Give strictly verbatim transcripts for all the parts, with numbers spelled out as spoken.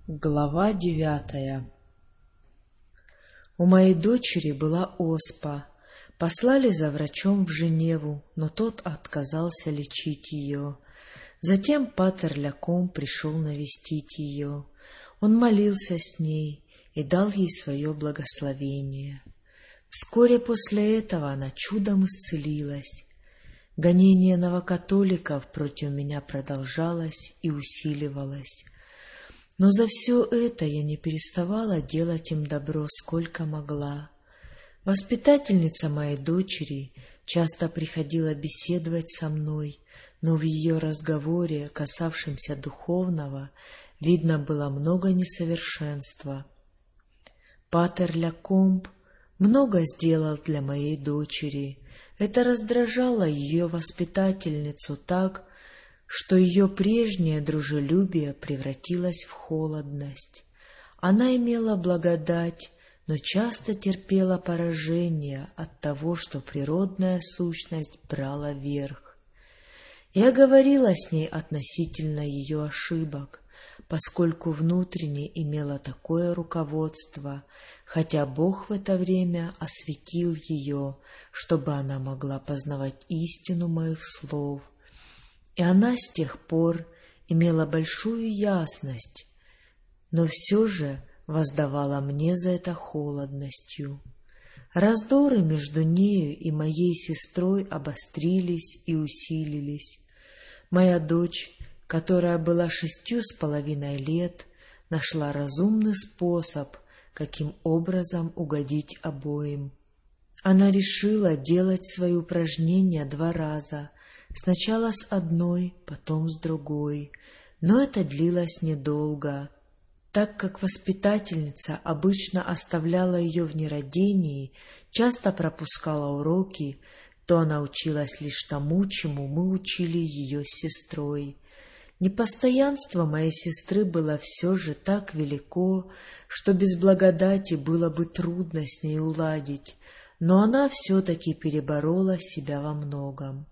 Глава девятая. У моей дочери была оспа. Послали за врачом в Женеву, но тот отказался лечить ее. Затем патер Ляком пришел навестить ее. Он молился с ней и дал ей свое благословение. Вскоре после этого она чудом исцелилась. Гонение новокатоликов против меня продолжалось и усиливалось. Но за все это я не переставала делать им добро, сколько могла. Воспитательница моей дочери часто приходила беседовать со мной, но в ее разговоре, касавшемся духовного, видно было много несовершенства. Патер Лякомб много сделал для моей дочери. Это раздражало ее воспитательницу так, что ее прежнее дружелюбие превратилось в холодность. Она имела благодать, но часто терпела поражение от того, что природная сущность брала верх. Я говорила с ней относительно ее ошибок, поскольку внутренне имела такое руководство, хотя Бог в это время осветил ее, чтобы она могла познавать истину моих слов. И она с тех пор имела большую ясность, но все же воздавала мне за это холодностью. Раздоры между нею и моей сестрой обострились и усилились. Моя дочь, которая была шестью с половиной лет, нашла разумный способ, каким образом угодить обоим. Она решила делать свои упражнения два раза, сначала с одной, потом с другой, но это длилось недолго. Так как воспитательница обычно оставляла ее в нерадении, часто пропускала уроки, то она училась лишь тому, чему мы учили ее с сестрой. Непостоянство моей сестры было все же так велико, что без благодати было бы трудно с ней уладить, но она все-таки переборола себя во многом.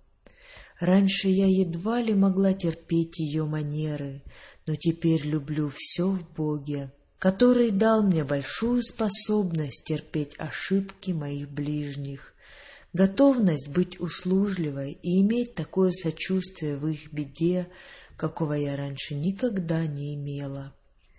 Раньше я едва ли могла терпеть ее манеры, но теперь люблю все в Боге, который дал мне большую способность терпеть ошибки моих ближних, готовность быть услужливой и иметь такое сочувствие в их беде, какого я раньше никогда не имела.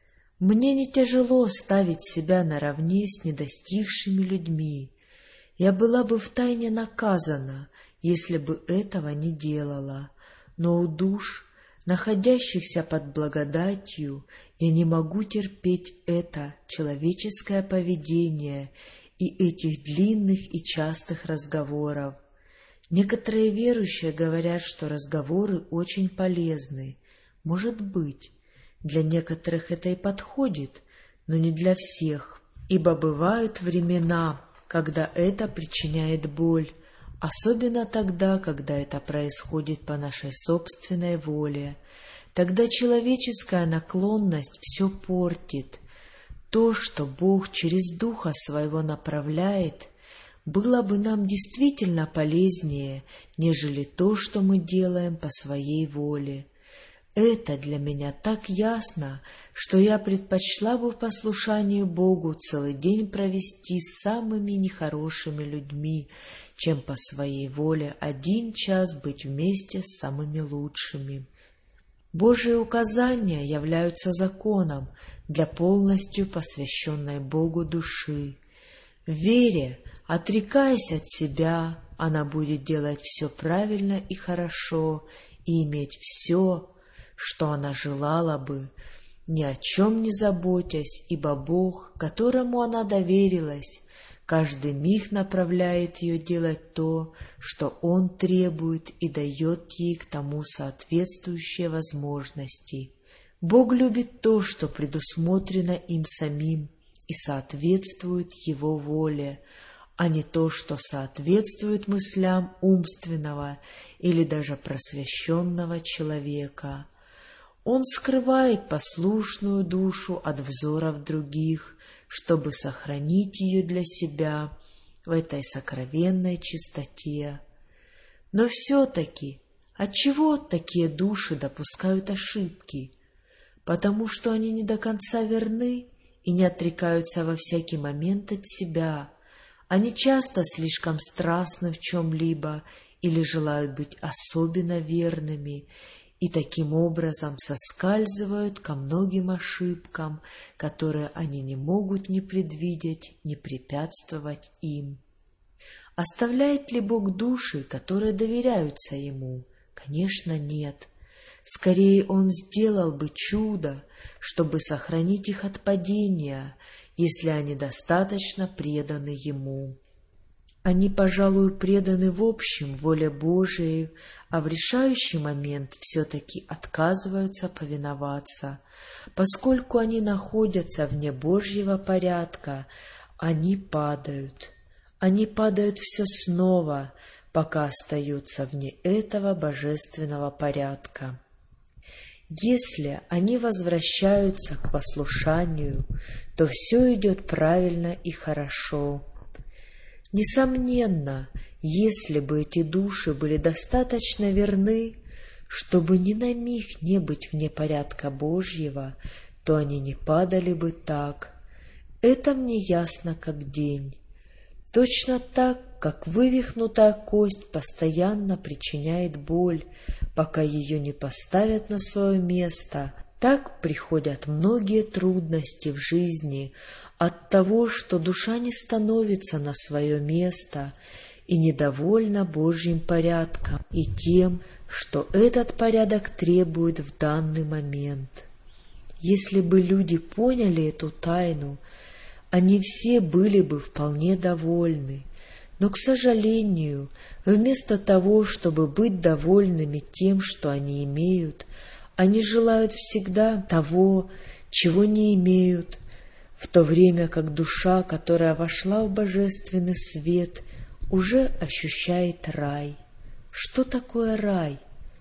Мне не тяжело ставить себя наравне с недостигшими людьми. Я была бы втайне наказана, если бы этого не делала, но у душ, находящихся под благодатью, я не могу терпеть это человеческое поведение и этих длинных и частых разговоров. Некоторые верующие говорят, что разговоры очень полезны. Может быть, для некоторых это и подходит, но не для всех, ибо бывают времена, когда это причиняет боль, особенно тогда, когда это происходит по нашей собственной воле. Тогда человеческая наклонность все портит. То, что Бог через Духа Своего направляет, было бы нам действительно полезнее, нежели то, что мы делаем по своей воле. Это для меня так ясно, что я предпочла бы в послушании Богу целый день провести с самыми нехорошими людьми, чем по своей воле один час быть вместе с самыми лучшими. Божьи указания являются законом для полностью посвященной Богу души. В вере, отрекаясь от себя, она будет делать все правильно и хорошо и иметь все, что она желала бы, ни о чем не заботясь, ибо Бог, которому она доверилась, каждый миг направляет ее делать то, что Он требует и дает ей к тому соответствующие возможности. Бог любит то, что предусмотрено им самим и соответствует Его воле, а не то, что соответствует мыслям умственного или даже просвещенного человека. Он скрывает послушную душу от взоров других, чтобы сохранить ее для себя в этой сокровенной чистоте. Но все-таки отчего такие души допускают ошибки? потому что они не до конца верны и не отрекаются во всякий момент от себя. Они часто слишком страстны в чем-либо или желают быть особенно верными, и таким образом соскальзывают ко многим ошибкам, которые они не могут ни предвидеть, ни препятствовать им. Оставляет ли Бог души, которые доверяются Ему? Конечно, нет. Скорее, Он сделал бы чудо, чтобы сохранить их от падения, если они достаточно преданы Ему. Они, пожалуй, преданы в общем воле Божией, а в решающий момент все-таки отказываются повиноваться. Поскольку они находятся вне Божьего порядка, они падают. Они падают все снова, пока остаются вне этого божественного порядка. Если они возвращаются к послушанию, то все идет правильно и хорошо. Несомненно, если бы эти души были достаточно верны, чтобы ни на миг не быть вне порядка Божьего, то они не падали бы так. Это мне ясно как день. Точно так, как вывихнутая кость постоянно причиняет боль, пока ее не поставят на свое место, так приходят многие трудности в жизни от того, что душа не становится на свое место и недовольна Божьим порядком и тем, что этот порядок требует в данный момент. Если бы люди поняли эту тайну, они все были бы вполне довольны. Но, к сожалению, вместо того, чтобы быть довольными тем, что они имеют, они желают всегда того, чего не имеют, в то время как душа, которая вошла в божественный свет, уже ощущает рай. Что такое рай?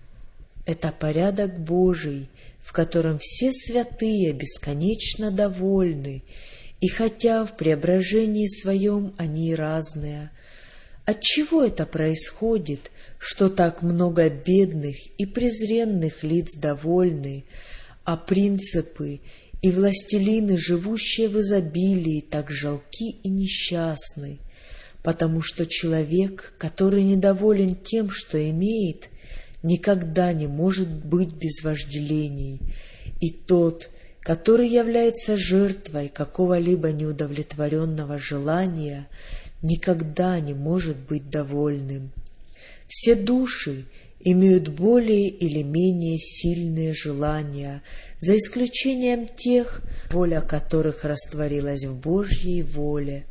Это порядок Божий, в котором все святые бесконечно довольны, и хотя в преображении своем они разные. Отчего это происходит, что так много бедных и презренных лиц довольны, а принципы и властелины, живущие в изобилии, так жалки и несчастны? Потому что человек, который недоволен тем, что имеет, никогда не может быть без вожделений, и тот, который является жертвой какого-либо неудовлетворенного желания, никогда не может быть довольным. Все души имеют более или менее сильные желания, за исключением тех, воля которых растворилась в Божьей воле.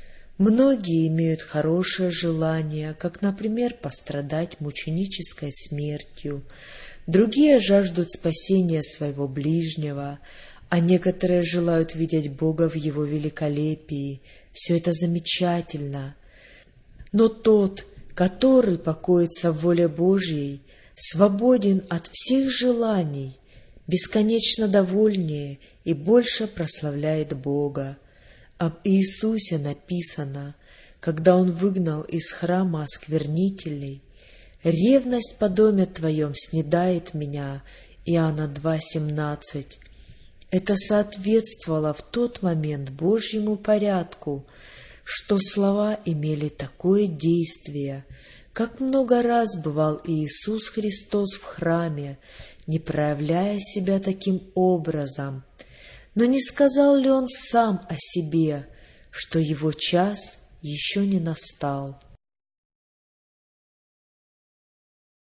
Многие имеют хорошее желание, как, например, пострадать мученической смертью, другие жаждут спасения своего ближнего, а некоторые желают видеть Бога в Его великолепии. Все это замечательно. Но тот, который покоится в воле Божьей, свободен от всех желаний, бесконечно довольнее и больше прославляет Бога. Об Иисусе написано, когда Он выгнал из храма осквернителей: «Ревность по доме Твоем снедает меня» Иоанна два семнадцать. Это соответствовало в тот момент Божьему порядку, что слова имели такое действие. Как много раз бывал Иисус Христос в храме, не проявляя себя таким образом. Но не сказал ли Он сам о себе, что Его час еще не настал?